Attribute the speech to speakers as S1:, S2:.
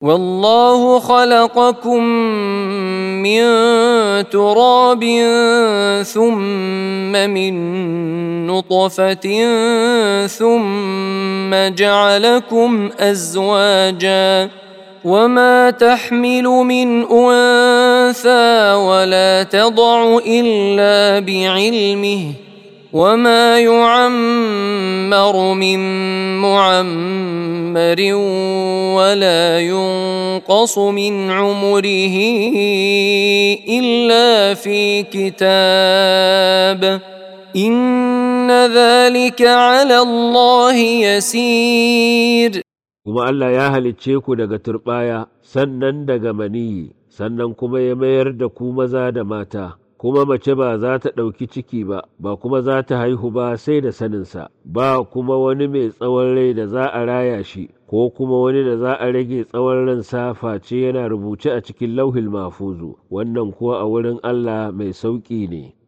S1: والله خلقكم من تراب ثم من نطفة ثم جعلكم أزواجا وما تحمل من أنثى ولا تضع إلا بعلمه وما يعمر من معمر ولا ينقص من عمره إلا في كتاب إن ذلك على الله يسير.
S2: kuma Allah ya halicce ku daga turɓaya, sannan daga maniyi, sannan kuma ya mayar da ku maza da mata, kuma mace ba za ta ɗauki ciki ba, ba kuma za ta haihu ba sai da saninsa, ba kuma wani mai tsawon rai da za a raya shi, ko kuma wani da za a rage tsawon ransa face yana rubuce a cikin lauhil mahfuzu, wannan kuwa a wurin Allah mai sauƙi ne.